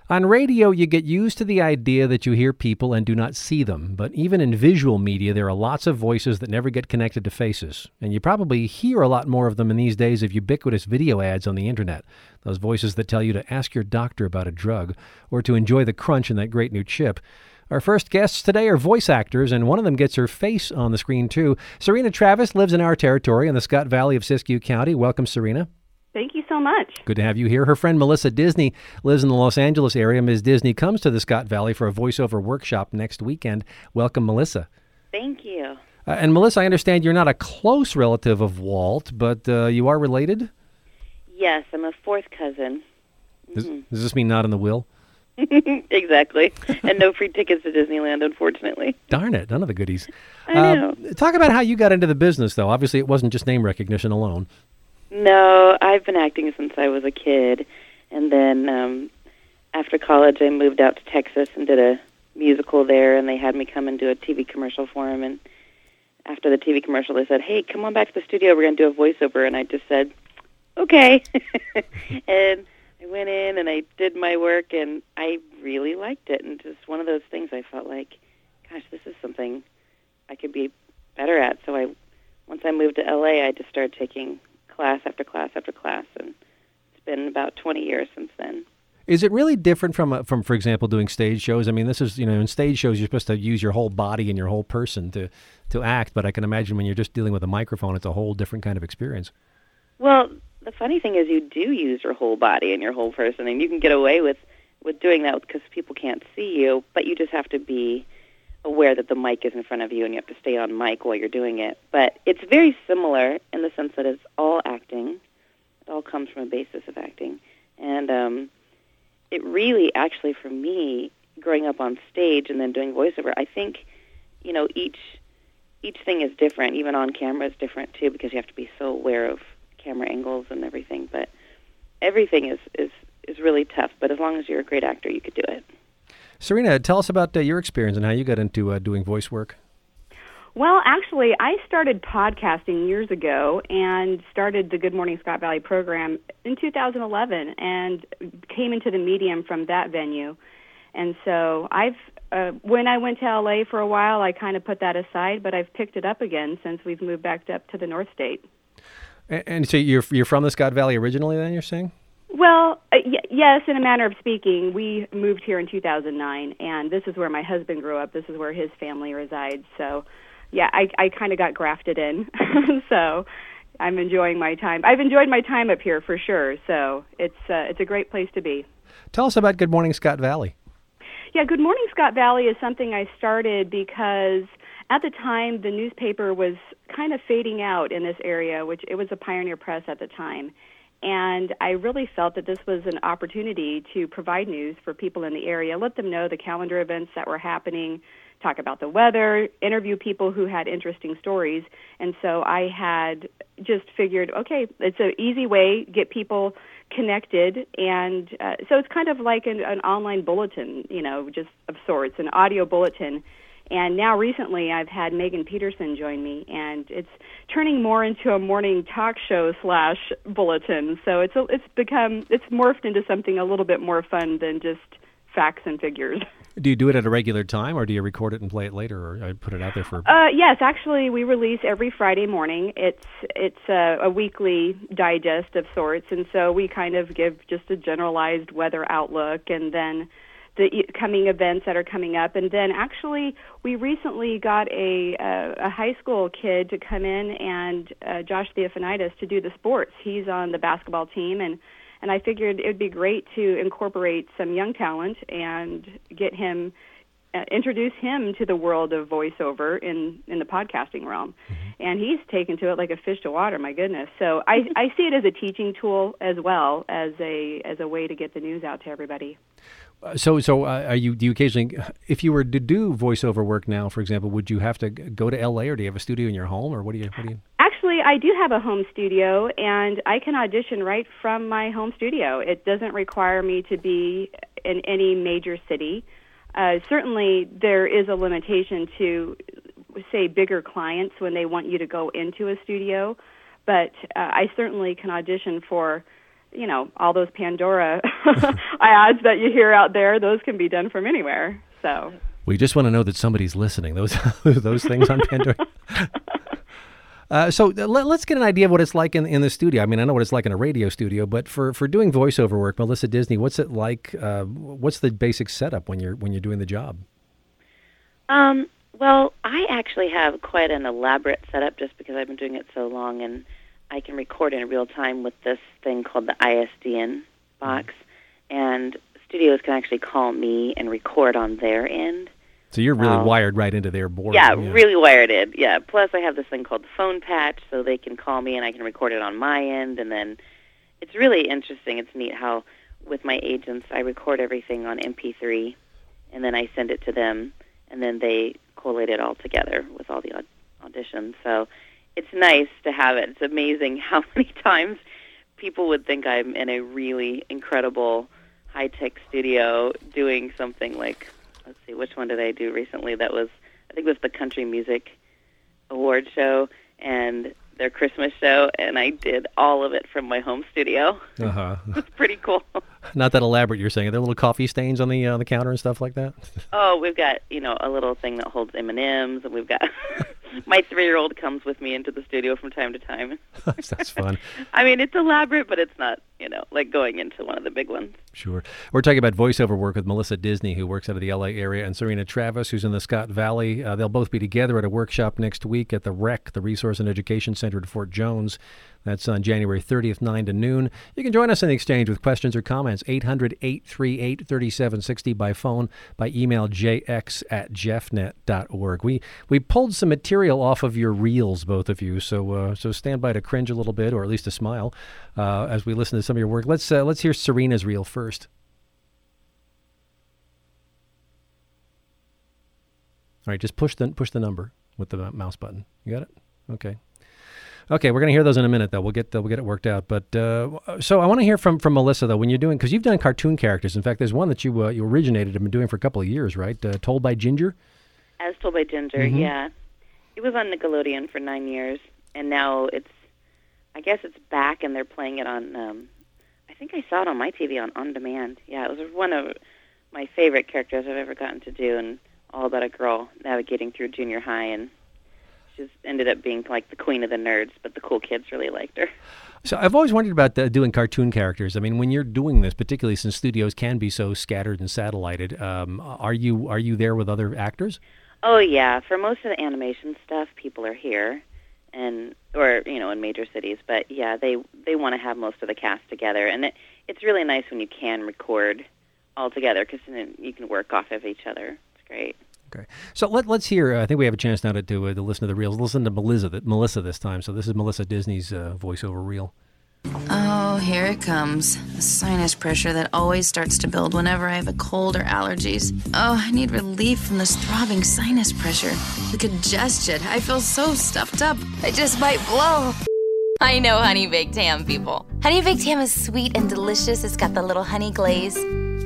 On radio, you get used to the idea that you hear people and do not see them. But even in visual media, there are lots of voices that never get connected to faces. And you probably hear a lot more of them in these days of ubiquitous video ads on the internet. Those voices that tell you to ask your doctor about a drug or to enjoy the crunch in that great new chip. Our first guests today are voice actors, and one of them gets her face on the screen, too. Serena Travis lives in our territory in the Scott Valley of Siskiyou County. Welcome, Serena. Thank you so much. Good to have you here. Her friend Melissa Disney lives in the Los Angeles area. Ms. Disney comes to the Scott Valley for a voiceover workshop next weekend. Welcome, Melissa. Thank you. And Melissa, I understand you're not a close relative of Walt, but you are related? Yes, I'm a fourth cousin. Does this mean not in the will? Exactly. And no free tickets to Disneyland, unfortunately. Darn it, none of the goodies. I know. Talk about how you got into the business, though. Obviously, it wasn't just name recognition alone. No, I've been acting since I was a kid. And then after college, I moved out to Texas and did a musical there, and they had me come and do a TV commercial for them. And after the TV commercial, they said, hey, come on back to the studio. We're going to do a voiceover. And I just said, okay. And I went in and I did my work, and I really liked it. And just one of those things I felt like, gosh, this is something I could be better at. So once I moved to L.A., I just started taking class after class after class, and it's been about 20 years since then. Is it really different from, for example, doing stage shows? I mean, this is, in stage shows, you're supposed to use your whole body and your whole person to act, but I can imagine when you're just dealing with a microphone, it's a whole different kind of experience. Well, the funny thing is you do use your whole body and your whole person, and you can get away with doing that because people can't see you, but you just have to be aware that the mic is in front of you and you have to stay on mic while you're doing it. But it's very similar in the sense that it's all acting. It all comes from a basis of acting. And it really, actually, for me, growing up on stage and then doing voiceover, I think, each thing is different. Even on camera is different, too, because you have to be so aware of camera angles and everything. But everything is really tough. But as long as you're a great actor, you could do it. Serena, tell us about your experience and how you got into doing voice work. Well, actually, I started podcasting years ago and started the Good Morning Scott Valley program in 2011 and came into the medium from that venue. And so when I went to L.A. for a while, I kind of put that aside, but I've picked it up again since we've moved back up to the North State. And so you're from the Scott Valley originally, then, you're saying? Well, yes, in a manner of speaking. We moved here in 2009, and this is where my husband grew up. This is where his family resides. So, yeah, I kind of got grafted in. So I'm enjoying my time. I've enjoyed my time up here for sure. So it's a great place to be. Tell us about Good Morning Scott Valley. Yeah, Good Morning Scott Valley is something I started because at the time the newspaper was kind of fading out in this area, which it was a Pioneer Press at the time. And I really felt that this was an opportunity to provide news for people in the area, let them know the calendar events that were happening, talk about the weather, interview people who had interesting stories. And so I had just figured, okay, it's an easy way, get people connected. And so it's kind of like an online bulletin, just of sorts, an audio bulletin. And now recently I've had Megan Peterson join me, and it's turning more into a morning talk show / bulletin. So it's morphed into something a little bit more fun than just facts and figures. Do you do it at a regular time, or do you record it and play it later, or put it out there for? Yes, actually, we release every Friday morning. It's a weekly digest of sorts, and so we kind of give just a generalized weather outlook, and then the coming events that are coming up. And then actually we recently got a high school kid to come in, and Josh Theophanitis, to do the sports. He's on the basketball team, and I figured it would be great to incorporate some young talent and get him, introduce him to the world of voiceover in the podcasting realm. Mm-hmm. And he's taken to it like a fish to water, my goodness. So I see it as a teaching tool as well as a way to get the news out to everybody. So do you occasionally, if you were to do voiceover work now, for example, would you have to go to L.A., or do you have a studio in your home, or what do you? Actually, I do have a home studio, and I can audition right from my home studio. It doesn't require me to be in any major city. Certainly, there is a limitation to, say, bigger clients when they want you to go into a studio, but I certainly can audition for all those Pandora ads that you hear out there, those can be done from anywhere. So we just want to know that somebody's listening. Those things on Pandora. So let's get an idea of what it's like in the studio. I mean, I know what it's like in a radio studio, but for doing voiceover work, Melissa Disney, what's it like? What's the basic setup when you're doing the job? Well, I actually have quite an elaborate setup just because I've been doing it so long, and I can record in real time with this thing called the ISDN box, and studios can actually call me and record on their end. So you're really wired right into their board. Yeah, really wired in. Yeah. Plus, I have this thing called the phone patch, so they can call me and I can record it on my end. And then it's really interesting. It's neat how with my agents, I record everything on MP3, and then I send it to them, and then they collate it all together with all the auditions. So it's nice to have it. It's amazing how many times people would think I'm in a really incredible high-tech studio doing something like, let's see, which one did I do recently? That was, I think it was the Country Music Award show and their Christmas show, and I did all of it from my home studio. Uh-huh. It's pretty cool. Not that elaborate, you're saying. Are there little coffee stains on the counter and stuff like that? Oh, we've got, a little thing that holds M&Ms, and we've got my 3-year-old comes with me into the studio from time to time. That's fun. I mean, it's elaborate, but it's not, like going into one of the big ones. Sure. We're talking about voiceover work with Melissa Disney, who works out of the LA area, and Serena Travis, who's in the Scott Valley. They'll both be together at a workshop next week at the REC, the Resource and Education Center at Fort Jones. That's on January 30th, 9 to noon. You can join us in the exchange with questions or comments, 800-838-3760 by phone, by email jx@jeffnet.org. We pulled some material off of your reels, both of you, so stand by to cringe a little bit, or at least to smile, as we listen to some of your work. Let's hear Serena's reel first. All right, just push the number with the mouse button. You got it? Okay, we're going to hear those in a minute, though. We'll get it worked out. But so I want to hear from Melissa, though, when you're doing, because you've done cartoon characters. In fact, there's one that you originated and been doing for a couple of years, right? Told by Ginger? As Told by Ginger, yeah. It was on Nickelodeon for 9 years, and now I guess it's back, and they're playing it on, I think I saw it on my TV on demand. Yeah, it was one of my favorite characters I've ever gotten to do, and all about a girl navigating through junior high, and just ended up being like the queen of the nerds, but the cool kids really liked her. So I've always wondered about doing cartoon characters. I mean, when you're doing this, particularly since studios can be so scattered and satellited, are you there with other actors? Oh yeah, for most of the animation stuff, people are here, or in major cities. But yeah, they want to have most of the cast together, and it's really nice when you can record all together because then you can work off of each other. It's great. Okay, so let's hear. I think we have a chance now to listen to the reels. Listen to Melissa this time. So this is Melissa Disney's voiceover reel. Oh, here it comes. The sinus pressure that always starts to build whenever I have a cold or allergies. Oh, I need relief from this throbbing sinus pressure. The congestion. I feel so stuffed up. I just might blow. I know Honey Baked Ham, people. Honey Baked Ham is sweet and delicious. It's got the little honey glaze.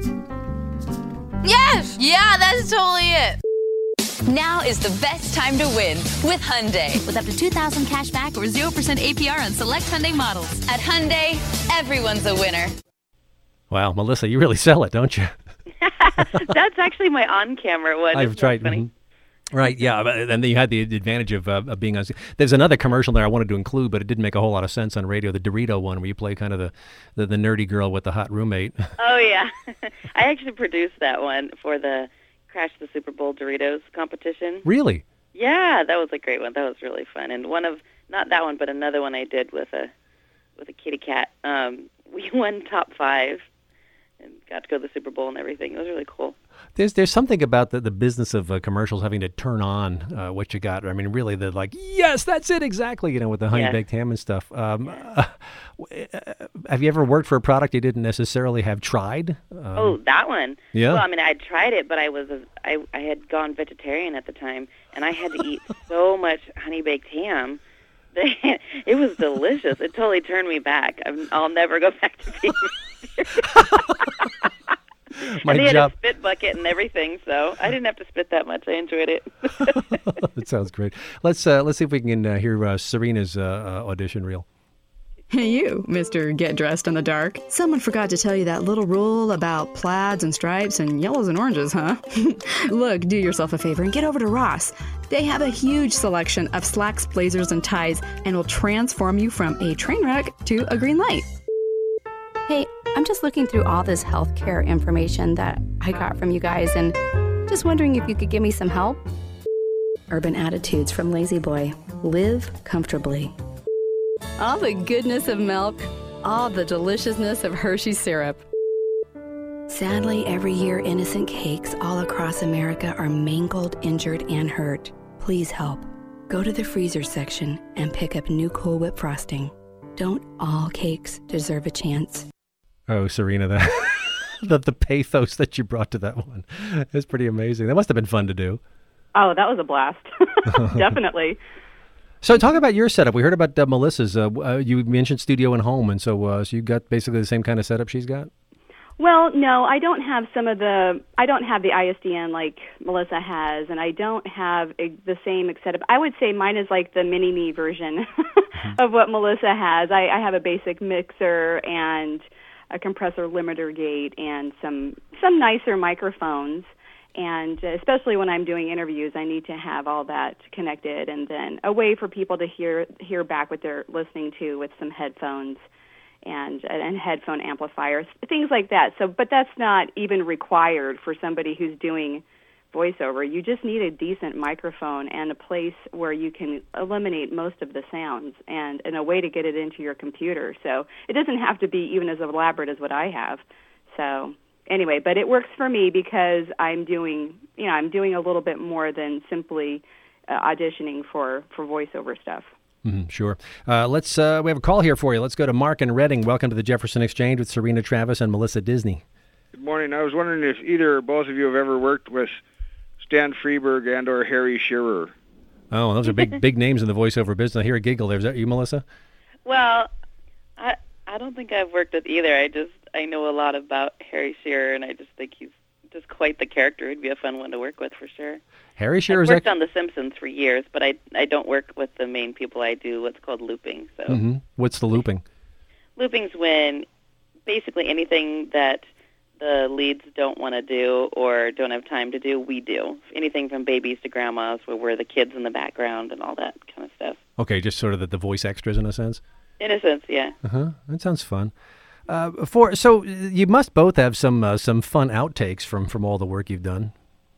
Yes! Yeah, that's totally it. Now is the best time to win with Hyundai. With up to $2,000 cash back or 0% APR on select Hyundai models. At Hyundai, everyone's a winner. Wow, Melissa, you really sell it, don't you? That's actually my on-camera one. I've tried. Funny. Right, yeah, and then you had the advantage of being on. There's another commercial there I wanted to include, but it didn't make a whole lot of sense on radio. The Dorito one, where you play kind of the nerdy girl with the hot roommate. Oh yeah, I actually produced that one for the Crash the Super Bowl Doritos competition. Really? Yeah, that was a great one. That was really fun. And not that one, but another one I did with a kitty cat. We won top 5 and got to go to the Super Bowl and everything. It was really cool. There's something about the business of commercials having to turn on what you got. I mean, really, they're like, yes, that's it exactly. With the honey baked ham and stuff. Have you ever worked for a product you didn't necessarily have tried? That one. Yeah. Well, I mean, I'd tried it, but I had gone vegetarian at the time, and I had to eat so much honey baked ham. It was delicious. It totally turned me back. I'll never go back to being vegetarian. And they had a spit bucket and everything, so I didn't have to spit that much. I enjoyed it. That sounds great. Let's see if we can hear Serena's audition reel. Hey, you, Mr. Get Dressed in the Dark. Someone forgot to tell you that little rule about plaids and stripes and yellows and oranges, huh? Look, do yourself a favor and get over to Ross. They have a huge selection of slacks, blazers, and ties and will transform you from a train wreck to a green light. Hey, I'm just looking through all this healthcare information that I got from you guys and just wondering if you could give me some help. Urban Attitudes from Lazy Boy. Live comfortably. All the goodness of milk, all the deliciousness of Hershey syrup. Sadly, every year innocent cakes all across America are mangled, injured, and hurt. Please help. Go to the freezer section and pick up new Cool Whip frosting. Don't all cakes deserve a chance? Oh, Serena, the pathos that you brought to that one is pretty amazing. That must have been fun to do. Oh, that was a blast. Definitely. So talk about your setup. We heard about Melissa's. You mentioned studio and home, and so you got basically the same kind of setup she's got? Well, no, I don't have I don't have the ISDN like Melissa has, and I don't have the same setup. I would say mine is like the mini-me version of what Melissa has. I have a basic mixer and a compressor limiter gate and some nicer microphones. And especially when I'm doing interviews, I need to have all that connected, and then a way for people to hear back what they're listening to with some headphones and headphone amplifiers, things like that. So, but that's not even required for somebody who's doing voiceover. You just need a decent microphone and a place where you can eliminate most of the sounds and a way to get it into your computer. So it doesn't have to be even as elaborate as what I have. So anyway, but it works for me because I'm doing a little bit more than simply auditioning for voiceover stuff. Sure. We have a call here for you. Let's go to Mark in Reading. Welcome to the Jefferson Exchange with Serena Travis and Melissa Disney. Good morning. I was wondering if either or both of you have ever worked with Stan Freberg and or Harry Shearer. Oh, those are big names in the voiceover business. I hear a giggle there. Is that you, Melissa? Well, I don't think I've worked with either. I know a lot about Harry Shearer, and I just think he's just quite the character. He'd be a fun one to work with for sure. Harry Shearer I've worked on The Simpsons for years, but I don't work with the main people. I do what's called looping. So What's the looping? Looping's when basically anything that the leads don't want to do or don't have time to do, we do. Anything from babies to grandmas, where we're the kids in the background and all that kind of stuff. Okay, just sort of the voice extras in a sense? In a sense, yeah. That sounds fun. So you must both have some fun outtakes from all the work you've done.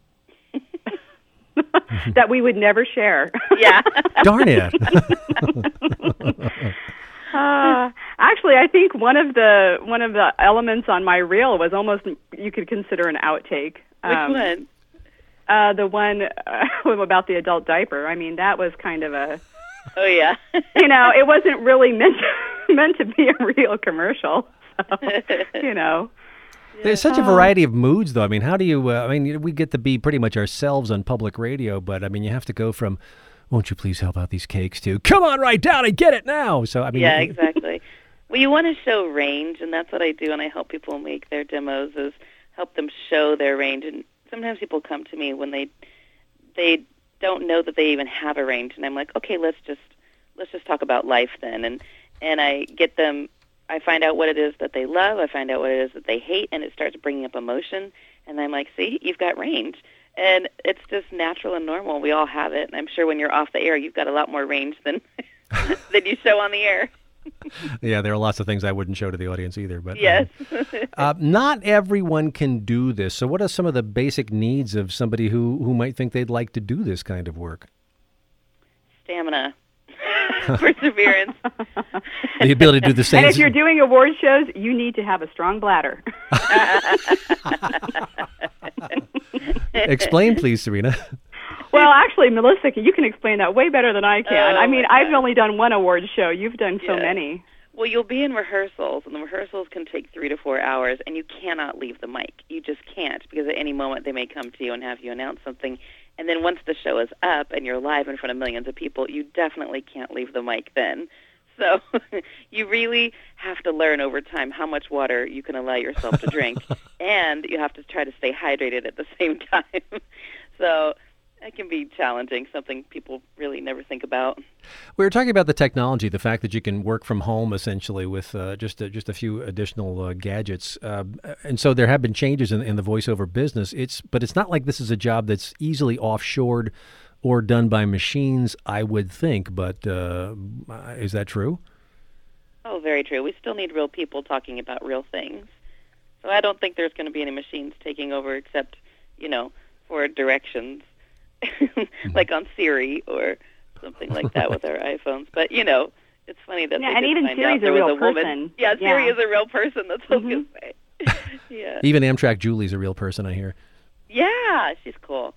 That we would never share. Yeah. Darn it. Actually, I think one of the elements on my reel was almost you could consider an outtake. Which one? The one about the adult diaper. I mean, that was kind of a. Oh yeah. It wasn't really meant to be a real commercial. So, There's such a variety of moods, though. I mean, how do you? We get to be pretty much ourselves on public radio, but I mean, you have to go from, "Won't you please help out these cakes?" to "Come on, right down and get it now." So I mean, yeah, exactly. Well, you want to show range, and that's what I do when I help people make their demos, is help them show their range. And sometimes people come to me when they don't know that they even have a range, and I'm like, okay, let's just talk about life then, and I get them. I find out what it is that they love. I find out what it is that they hate, and it starts bringing up emotion. And I'm like, see, you've got range. And it's just natural and normal. We all have it. And I'm sure when you're off the air, you've got a lot more range than you show on the air. Yeah, there are lots of things I wouldn't show to the audience either. But yes. Not everyone can do this. So what are some of the basic needs of somebody who might think they'd like to do this kind of work? Stamina. Perseverance. The ability to do the same. And if you're doing award shows, you need to have a strong bladder. Explain, please, Serena. Well, actually, Melissa, you can explain that way better than I can. I mean, I've only done one award show. You've done so many. Well, you'll be in rehearsals, and the rehearsals can take 3 to 4 hours, and you cannot leave the mic. You just can't, because at any moment they may come to you and have you announce something. And then once the show is up and you're live in front of millions of people, you definitely can't leave the mic then. So you really have to learn over time how much water you can allow yourself to drink, and you have to try to stay hydrated at the same time. So It can be challenging, something people really never think about. We were talking about the technology, the fact that you can work from home essentially with just a few additional gadgets. And so there have been changes in the voiceover business. But it's not like this is a job that's easily offshored or done by machines, I would think. But is that true? Oh, very true. We still need real people talking about real things. So I don't think there's going to be any machines taking over except, for directions, like on Siri or something like that with our iPhones. But, it's funny that they and did even find Siri's out there a was real a woman. person. Yeah, Siri is a real person. That's what I was going to say. Yeah. Even Amtrak Julie's a real person, I hear. Yeah, she's cool.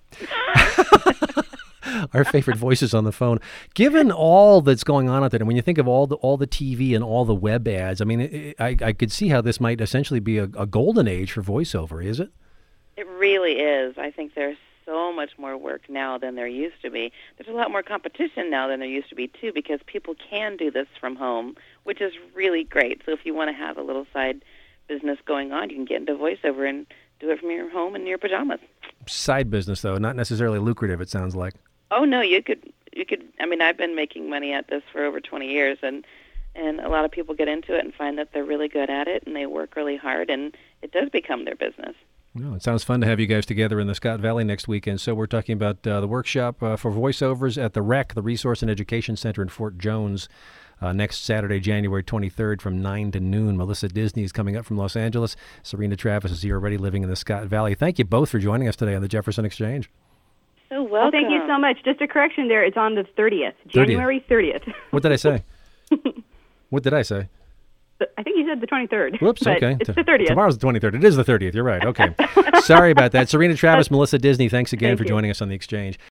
Our favorite voices on the phone. Given all that's going on out there, and when you think of all the TV and all the web ads, I mean, I could see how this might essentially be a golden age for voiceover, is it? It really is. I think there's so much more work now than there used to be. There's a lot more competition now than there used to be, too, because people can do this from home, which is really great. So if you want to have a little side business going on, you can get into voiceover and do it from your home in your pajamas. Side business, though, not necessarily lucrative, it sounds like. Oh, no, you could. I mean, I've been making money at this for over 20 years, and a lot of people get into it and find that they're really good at it, and they work really hard, and it does become their business. Well, it sounds fun to have you guys together in the Scott Valley next weekend. So we're talking about the workshop for voiceovers at the REC, the Resource and Education Center in Fort Jones, next Saturday, January 23rd from 9 to noon. Melissa Disney is coming up from Los Angeles. Serena Travis is here already living in the Scott Valley. Thank you both for joining us today on the Jefferson Exchange. So welcome. Well, thank you so much. Just a correction there. It's on the 30th, January 30th. What did I say? What did I say? I think you said the 23rd. Whoops, okay. It's the 30th. Tomorrow's the 23rd. It is the 30th. You're right. Okay. Sorry about that. Serena Travis, Melissa Disney, thanks again for you. joining us on The Exchange.